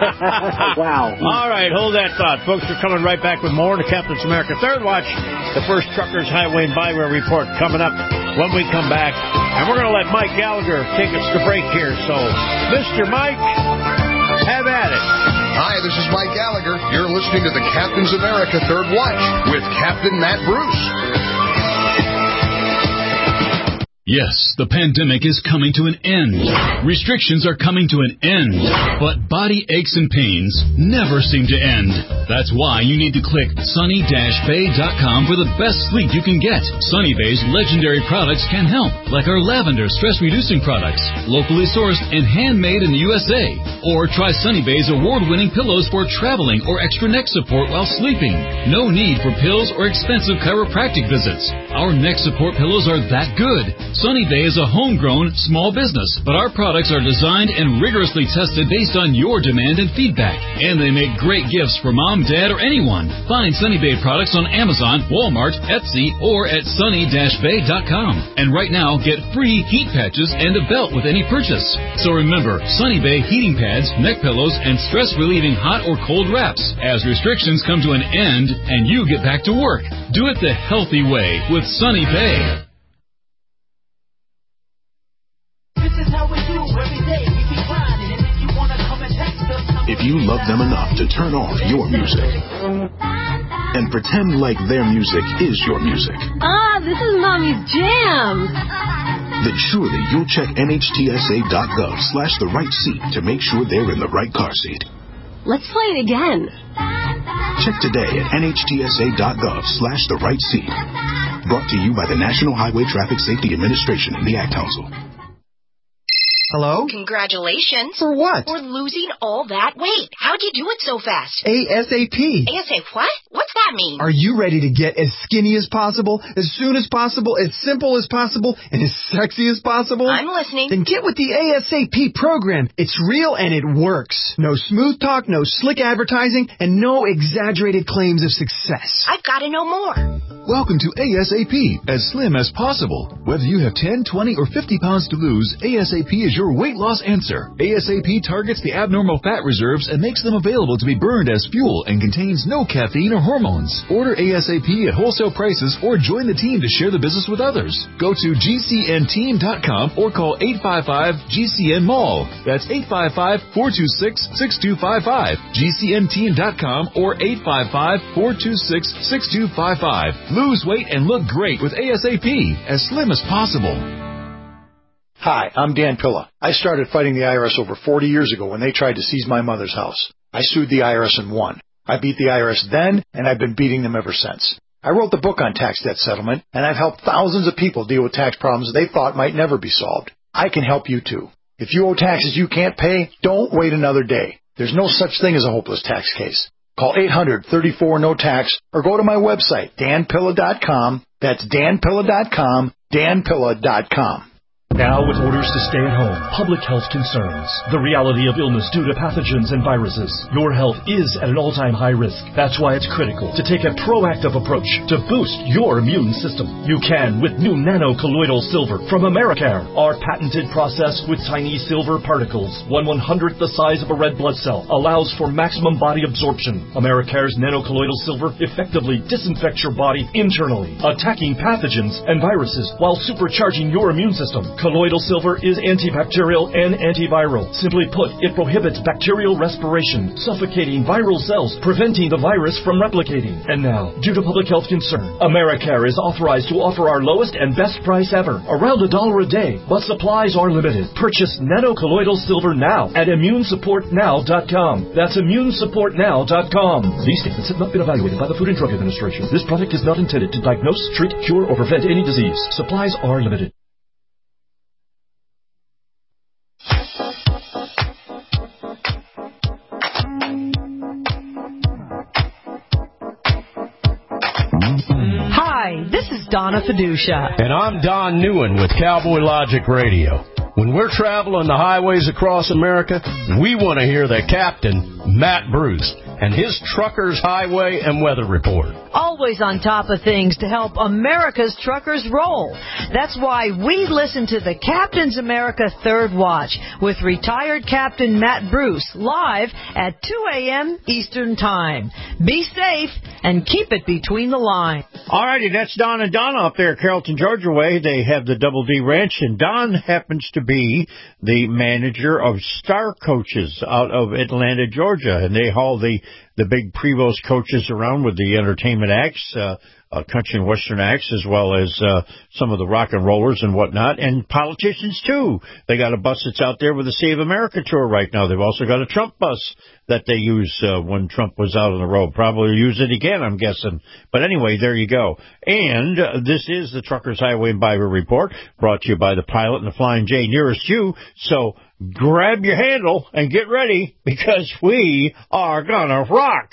[SPEAKER 6] Wow.
[SPEAKER 5] All right, hold that thought, folks. We're coming right back with more to Captain's America Third Watch. The first Truckers Highway and Byway Report coming up when we come back, and we're going to let Mike Gallagher take us to break here. So, Mr. Mike, have at it.
[SPEAKER 3] Hi, this is Mike Gallagher. You're listening to the Captain's America Third Watch with Captain Matt Bruce.
[SPEAKER 7] Yes, the pandemic is coming to an end. Restrictions are coming to an end. But body aches and pains never seem to end. That's why you need to click sunny-bay.com for the best sleep you can get. Sunny Bay's legendary products can help, like our lavender stress-reducing products, locally sourced and handmade in the USA. Or try Sunny Bay's award-winning pillows for traveling or extra neck support while sleeping. No need for pills or expensive chiropractic visits. Our neck support pillows are that good. Sunny Bay is a homegrown, small business, but our products are designed and rigorously tested based on your demand and feedback. And they make great gifts for mom, dad, or anyone. Find Sunny Bay products on Amazon, Walmart, Etsy, or at sunny-bay.com. And right now, get free heat patches and a belt with any purchase. So remember, Sunny Bay heating pads, neck pillows, and stress-relieving hot or cold wraps as restrictions come to an end and you get back to work. Do it the healthy way with Sunny Bay.
[SPEAKER 17] If you love them enough to turn off your music and pretend like their music is your music,
[SPEAKER 8] this is Mommy's jam,
[SPEAKER 17] then surely you'll check NHTSA.gov/the-right-seat to make sure they're in the right car seat.
[SPEAKER 8] Let's play it again.
[SPEAKER 17] Check today at NHTSA.gov/the-right-seat. Brought to you by the National Highway Traffic Safety Administration and the Ad Council.
[SPEAKER 23] Hello?
[SPEAKER 24] Congratulations.
[SPEAKER 23] For what?
[SPEAKER 24] For losing all that weight. How'd you do it so fast?
[SPEAKER 23] ASAP.
[SPEAKER 24] ASAP what? What's that mean?
[SPEAKER 23] Are you ready to get as skinny as possible, as soon as possible, as simple as possible, and as sexy as possible?
[SPEAKER 24] I'm listening.
[SPEAKER 23] Then get with the ASAP program. It's real and it works. No smooth talk, no slick advertising, and no exaggerated claims of success.
[SPEAKER 24] I've got to know more.
[SPEAKER 25] Welcome to ASAP, as slim as possible. Whether you have 10, 20, or 50 pounds to lose, ASAP is your weight loss answer. ASAP targets the abnormal fat reserves and makes them available to be burned as fuel and contains no caffeine or hormones. Order ASAP at wholesale prices or join the team to share the business with others. Go to GCNteam.com or call 855-GCN-MALL. That's 855-426-6255. GCNteam.com or 855-426-6255. Lose weight and look great with ASAP, as slim as possible.
[SPEAKER 26] Hi, I'm Dan Pilla. I started fighting the IRS over 40 years ago when they tried to seize my mother's house. I sued the IRS and won. I beat the IRS then, and I've been beating them ever since. I wrote the book on tax debt settlement, and I've helped thousands of people deal with tax problems they thought might never be solved. I can help you too. If you owe taxes you can't pay, don't wait another day. There's no such thing as a hopeless tax case. Call 800-34-NO-TAX or go to my website, danpilla.com. That's danpilla.com, danpilla.com.
[SPEAKER 1] Now, with orders to stay at home, public health concerns, the reality of illness due to pathogens and viruses, your health is at an all-time high risk. That's why it's critical to take a proactive approach to boost your immune system. You can with new nano-colloidal silver from Americare. Our patented process with tiny silver particles, 1/100th the size of a red blood cell, allows for maximum body absorption. Americare's nano-colloidal silver effectively disinfects your body internally, attacking pathogens and viruses while supercharging your immune system. Colloidal silver is antibacterial and antiviral. Simply put, it prohibits bacterial respiration, suffocating viral cells, preventing the virus from replicating. And now, due to public health concern, Americare is authorized to offer our lowest and best price ever, around $1 a day, but supplies are limited. Purchase nano-colloidal silver now at immunesupportnow.com. That's immunesupportnow.com. These statements have not been evaluated by the Food and Drug Administration. This product is not intended to diagnose, treat, cure, or prevent any disease. Supplies are limited.
[SPEAKER 27] Hi, this is Donna Fiducia.
[SPEAKER 5] And I'm Don Newen with Cowboy Logic Radio. When we're traveling the highways across America, we want to hear the captain, Matt Bruce, and his Truckers Highway and Weather Report.
[SPEAKER 27] Always on top of things to help America's truckers roll. That's why we listen to the Captain's America Third Watch with retired Captain Matt Bruce live at 2 a.m. Eastern Time. Be safe and keep it between the lines.
[SPEAKER 5] All righty, that's Don and Donna up there, Carrollton, Georgia way. They have the Double D Ranch, and Don happens to be the manager of Star Coaches out of Atlanta, Georgia, and they haul the big Prevost coaches around with the entertainment acts country and western acts, as well as some of the rock and rollers and whatnot, and politicians too. They got a bus that's out there with the Save America tour right now. They've also got a Trump bus that they used when Trump was out on the road. Probably use it again, I'm guessing. But anyway, there you go. And this is the Truckers Highway and Byway Report, brought to you by the Pilot and the Flying J nearest you. So grab your handle and get ready, because we are gonna rock.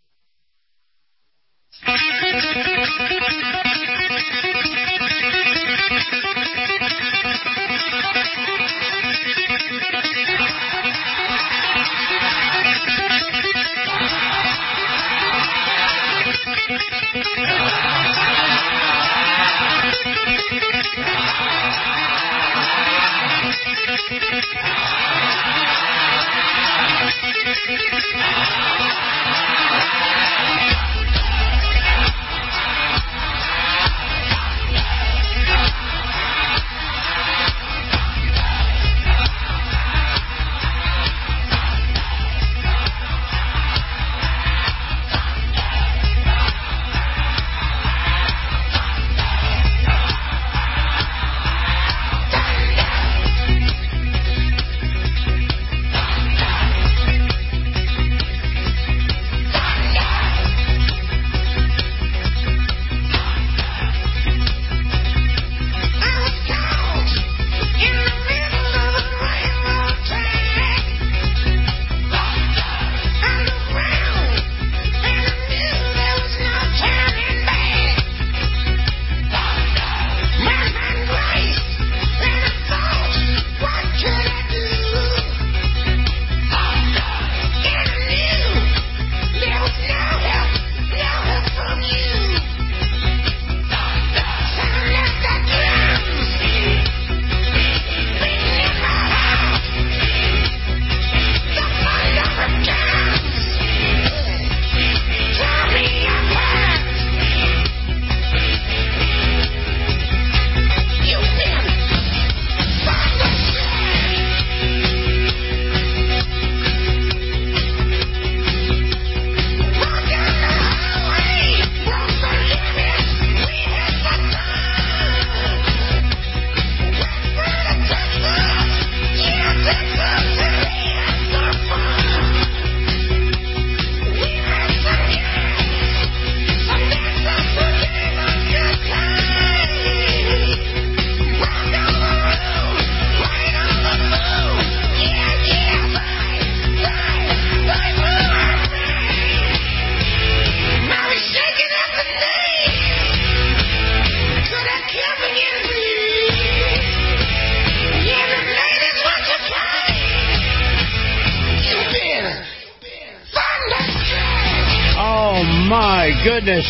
[SPEAKER 5] Goodness.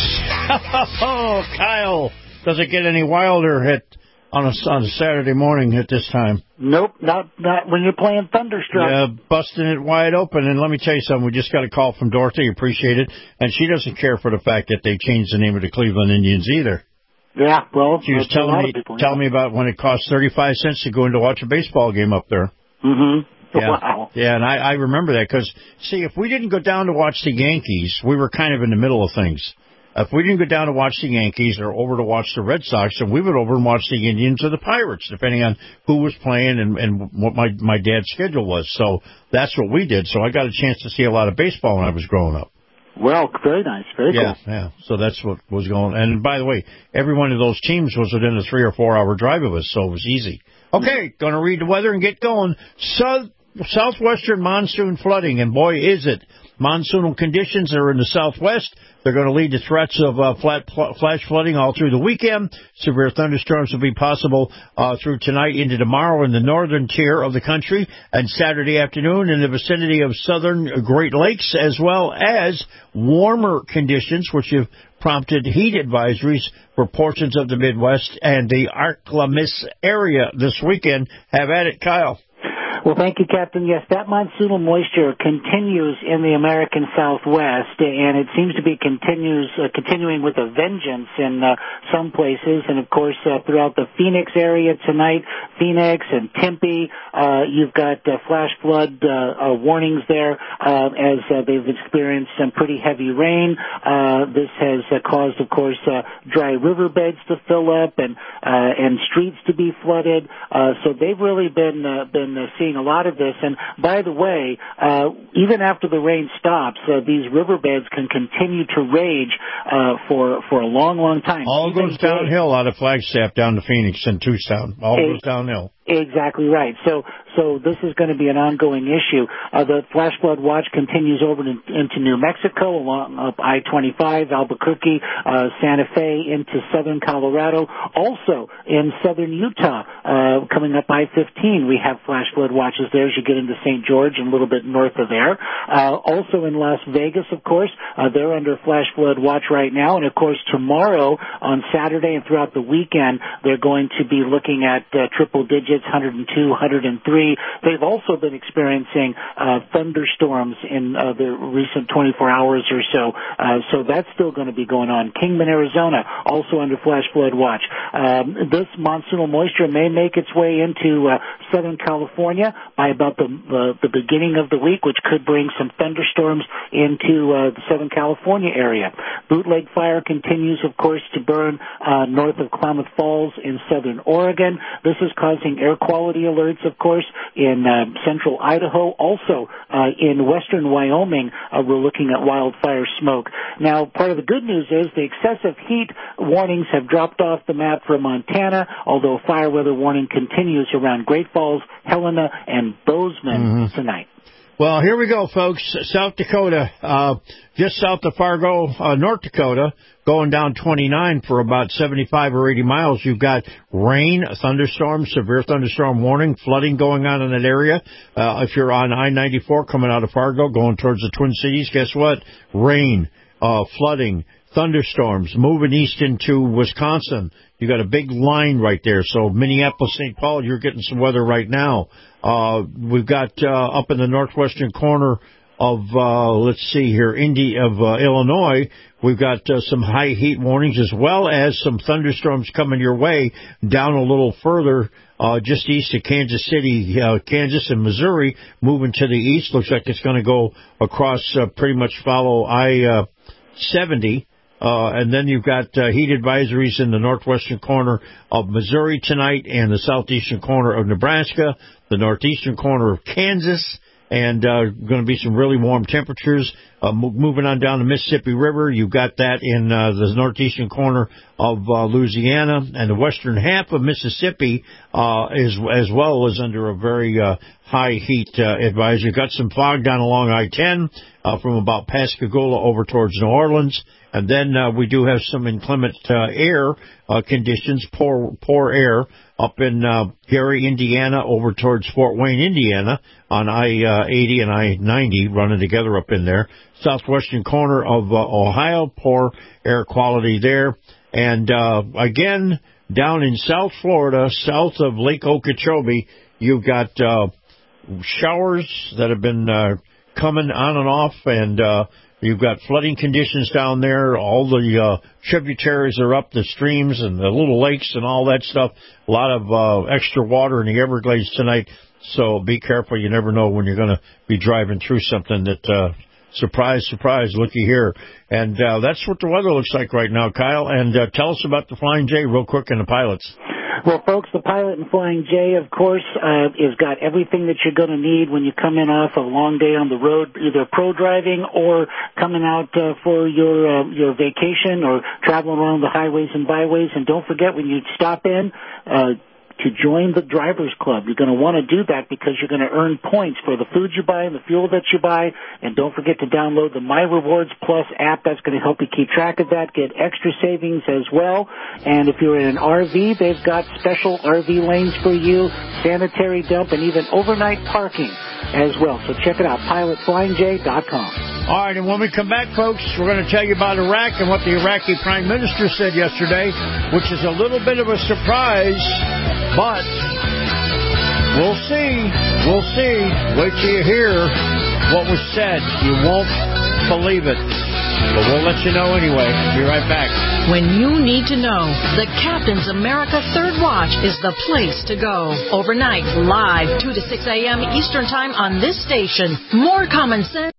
[SPEAKER 5] Oh, Kyle. Does it get any wilder on a Saturday morning at this time?
[SPEAKER 6] Nope, not when you're playing Thunderstruck.
[SPEAKER 5] Yeah, busting it wide open. And let me tell you something. We just got a call from Dorothy. Appreciate it. And she doesn't care for the fact that they changed the name of the Cleveland Indians either.
[SPEAKER 6] Yeah, well,
[SPEAKER 5] she was telling me about when it cost 35 cents to go in to watch a baseball game up there.
[SPEAKER 6] Mm-hmm.
[SPEAKER 5] Yeah.
[SPEAKER 6] Wow.
[SPEAKER 5] Yeah, and I remember that because, see, if we didn't go down to watch the Yankees, we were kind of in the middle of things. If we didn't go down to watch the Yankees or over to watch the Red Sox, then we would over and watch the Indians or the Pirates, depending on who was playing and what my dad's schedule was. So that's what we did. So I got a chance to see a lot of baseball when I was growing up.
[SPEAKER 6] Well, very nice. Very cool.
[SPEAKER 5] Yeah. So that's what was going on. And by the way, every one of those teams was within a 3 or 4 hour drive of us, so it was easy. Okay, going to read the weather and get going. Southwestern monsoon flooding, and boy, is it. Monsoonal conditions are in the southwest. They're going to lead to threats of flash flooding all through the weekend. Severe thunderstorms will be possible through tonight into tomorrow in the northern tier of the country, and Saturday afternoon in the vicinity of southern Great Lakes, as well as warmer conditions, which have prompted heat advisories for portions of the Midwest and the Arklamis area this weekend. Have at it, Kyle.
[SPEAKER 6] Well, thank you, Captain. Yes, that monsoonal moisture continues in the American Southwest, and it seems to be continuing with a vengeance in some places. And, of course, throughout the Phoenix area tonight, Phoenix and Tempe, you've got flash flood warnings there as they've experienced some pretty heavy rain. This has caused, of course, dry riverbeds to fill up and streets to be flooded. So they've really been seeing a lot of this. And by the way, even after the rain stops, these riverbeds can continue to rage for a long, long time.
[SPEAKER 5] All goes downhill out of Flagstaff down to Phoenix and Tucson. All goes downhill.
[SPEAKER 6] Exactly right. So this is going to be an ongoing issue. The flash flood watch continues over into New Mexico, along up I-25, Albuquerque, Santa Fe, into southern Colorado. Also in southern Utah, coming up I-15, we have flash flood watches there as you get into St. George and a little bit north of there. Also in Las Vegas, of course, they're under flash flood watch right now. And of course, tomorrow on Saturday and throughout the weekend, they're going to be looking at triple digits. 102, 103. They've also been experiencing thunderstorms in the recent 24 hours or so. So that's still going to be going on. Kingman, Arizona, also under flash flood watch. This monsoonal moisture may make its way into Southern California by about the beginning of the week, which could bring some thunderstorms into the Southern California area. Bootleg fire continues, of course, to burn north of Klamath Falls in southern Oregon. This is causing air quality alerts, of course, in central Idaho. Also, in western Wyoming, we're looking at wildfire smoke. Now, part of the good news is the excessive heat warnings have dropped off the map for Montana, although fire weather warning continues around Great Falls, Helena, and Bozeman tonight.
[SPEAKER 5] Well, here we go, folks. South Dakota, just south of Fargo, North Dakota, going down 29 for about 75 or 80 miles. You've got rain, thunderstorms, severe thunderstorm warning, flooding going on in that area. If you're on I-94 coming out of Fargo, going towards the Twin Cities, guess what? Rain, flooding, thunderstorms, moving east into Wisconsin. You got a big line right there. So Minneapolis, St. Paul, you're getting some weather right now. We've got up in the northwestern corner of Illinois, we've got some high heat warnings as well as some thunderstorms coming your way down a little further, just east of Kansas City, Kansas and Missouri, moving to the east. Looks like it's going to go across, pretty much follow I-70. And then you've got heat advisories in the northwestern corner of Missouri tonight and the southeastern corner of Nebraska, the northeastern corner of Kansas, and going to be some really warm temperatures. Moving on down the Mississippi River, you've got that in the northeastern corner of Louisiana, and the western half of Mississippi as well is under a very high heat advisory. You've got some fog down along I-10 from about Pascagoula over towards New Orleans. And then we do have some inclement air conditions, poor air up in Gary, Indiana, over towards Fort Wayne, Indiana, on I-80 and I-90 running together up in there. Southwestern corner of Ohio, poor air quality there. And again, down in South Florida, south of Lake Okeechobee, you've got showers that have been coming on and off, and you've got flooding conditions down there. All the tributaries are up, the streams and the little lakes and all that stuff. A lot of extra water in the Everglades tonight, so be careful. You never know when you're going to be driving through something that, surprise, surprise, looky here. And that's what the weather looks like right now, Kyle. And tell us about the Flying J real quick and the pilots.
[SPEAKER 6] Well, folks, the Pilot and Flying J, of course, has got everything that you're going to need when you come in off a long day on the road, either pro driving or coming out for your vacation or traveling around the highways and byways. And don't forget, when you stop in to join the Drivers Club, you're going to want to do that because you're going to earn points for the food you buy and the fuel that you buy. And don't forget to download the My Rewards Plus app. That's going to help you keep track of that, get extra savings as well. And if you're in an RV, they've got special RV lanes for you, sanitary dump, and even overnight parking as well. So check it out, pilotflyingj.com.
[SPEAKER 5] All right, and when we come back, folks, we're going to tell you about Iraq and what the Iraqi Prime Minister said yesterday, which is a little bit of a surprise, but We'll see. We'll see. Wait till you hear what was said. You won't believe it. But we'll let you know anyway. Be right back.
[SPEAKER 27] When you need to know, the Captain's America Third Watch is the place to go. Overnight, live, 2 to 6 a.m. Eastern Time on this station. More common sense.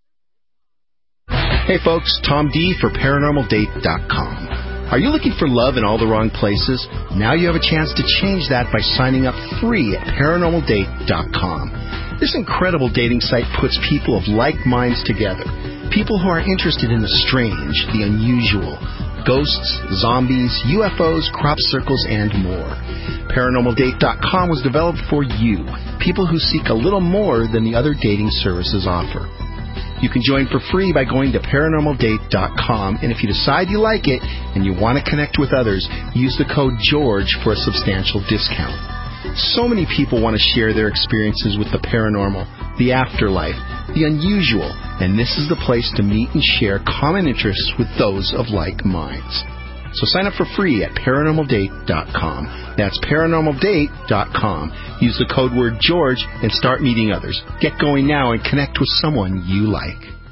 [SPEAKER 4] Hey folks, Tom D for ParanormalDate.com. Are you looking for love in all the wrong places? Now you have a chance to change that by signing up free at ParanormalDate.com. This incredible dating site puts people of like minds together. People who are interested in the strange, the unusual, ghosts, zombies, UFOs, crop circles, and more. ParanormalDate.com was developed for you, people who seek a little more than the other dating services offer. You can join for free by going to ParanormalDate.com, and if you decide you like it and you want to connect with others, use the code GEORGE for a substantial discount. So many people want to share their experiences with the paranormal, the afterlife, the unusual, and this is the place to meet and share common interests with those of like minds. So sign up for free at ParanormalDate.com. That's ParanormalDate.com. Use the code word George and start meeting others. Get going now and connect with someone you like.